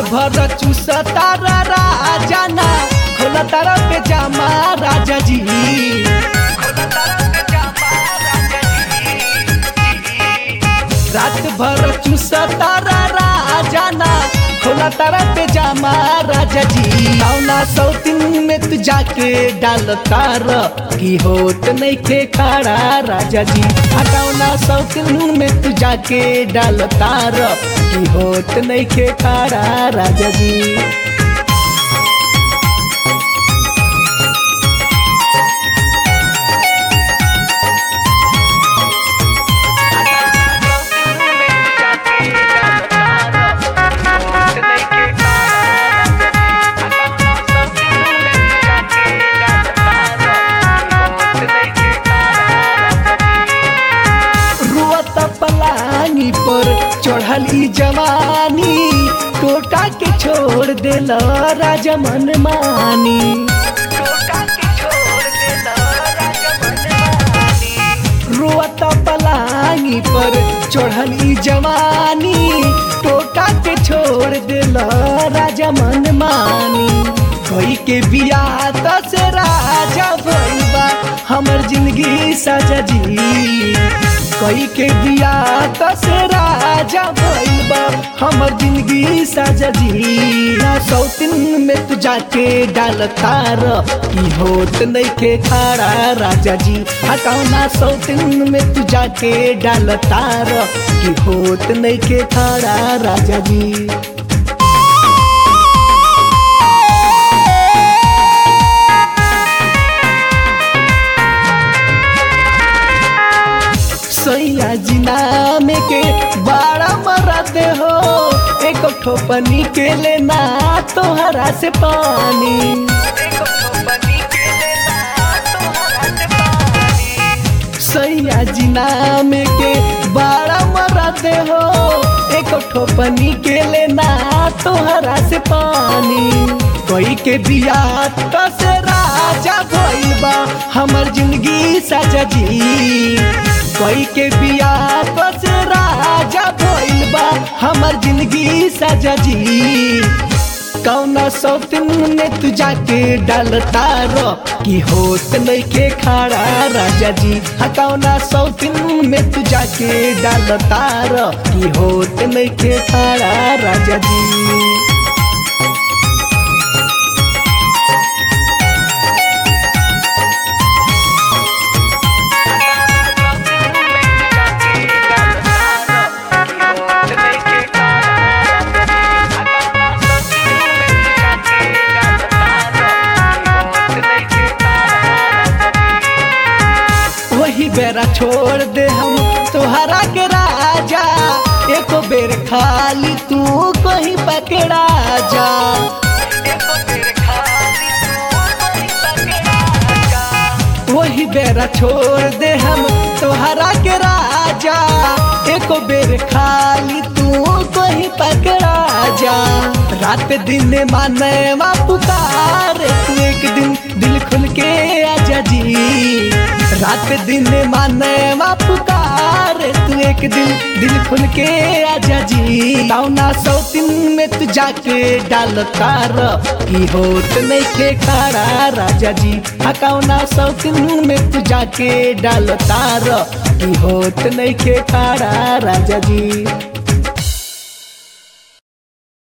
भर चूसा तारा राजा ना खोला तारा पे जामा राजा जी। रात भर चूसा तारा राजा ना खोला तारा पे जामा राजा जी। कौना सौतीन में तू जाके डाल तार की होत नहीं खे खाड़ा राजा जी। कौना सौतीन में तू जाके डाल तार की होत नहीं खे खाड़ा राजा जी। पलानी पर चढ़ली जवानी टोटा के छोड़ देल राजा मनमानी। रोत पलानी पर चढ़ली जवानी टोटा के छोड़ देल राजा मनमानी। कोई के बिया से राजा भइबा हमर जिंदगी साजा जी। कोई के बिया से राजा भइबा हमर जिंदगी साजा जी। ना सौतीन में तू जाके डाल तार की होत नहीं के खाड़ा राजा जी। कौना सौतीन में तू जाके डाल तार की होत नहीं के खाड़ा राजा जी। सैया जिना में के बड़ा मरद हो एक ठोपनी के लेना तोहरा से पानी। सैया जिना में के बड़ा मरद हो एक ठोपनी के लेना तोहरा से पानी। कोई के बिया से राजा भइबा हमर जिंदगी साजा जी। कोई के बिया से राजा भइबा हमर जिंदगी साजा जी। कौना सौतीन में तू जाके डाल तार की होत नहीं के खाड़ा राजा जी। कौना सौतीन में तू जाके डाल तार की होत नहीं के खाड़ा राजा जी। वही बेरा छोड़ दे हम तोहरा के राजा एक बेर खाली तू कहीं पकड़ा जा। वही बेरा छोड़ दे हम तोहरा के राजा एक बेर खाली तू कहीं पकड़ा जा। रात दिन माने पुकार तू एक दिन दिल खुल के आजा जी। रात दिन माने पुकार तू एक दिन दिल खुल के आजा जी। कौना सौतीन में तू जाके डाल तार की होत नहीं के खाड़ा राजा जी। कौना सौतीन में तू जाके डाल तार की होत नहीं के खाड़ा राजा जी।